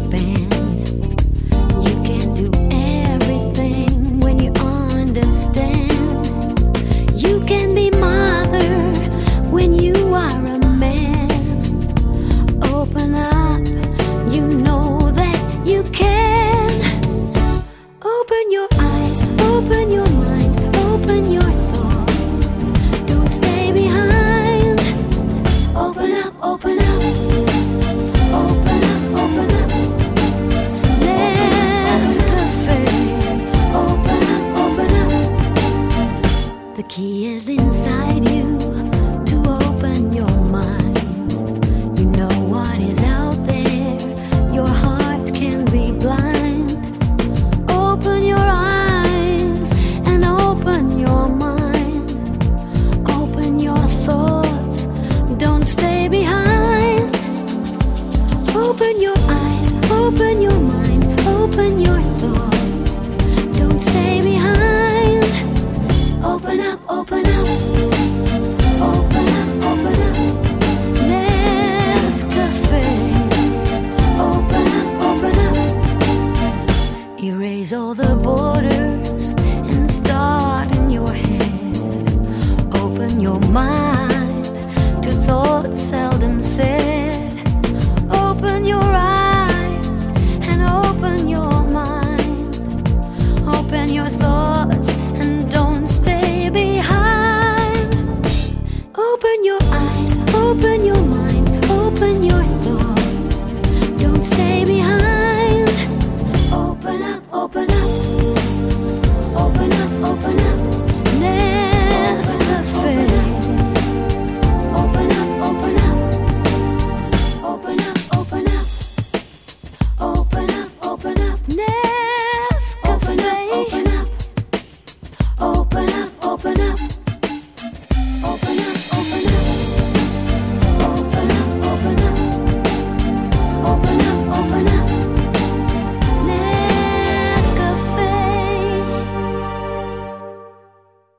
band. You can do everything when you understand. You can be mother when you are a man. Open up, you know that you can. Open your eyes, open your mind, open your thoughts. Don't stay behind. Open up, open up. Open up, open up. Let's cafe. Open up, open up. The key is inside you to open your mind. You know what is out there. Your heart can be blind. Open your eyes and open your mind. Open your thoughts. Don't stay behind. Open your eyes, open your mind, open your thoughts. Don't stay behind. Open up, open up. Open up, open up. Nescafe. Open up, open up. Erase all the borders and start in your head. Open your mind to thoughts seldom said.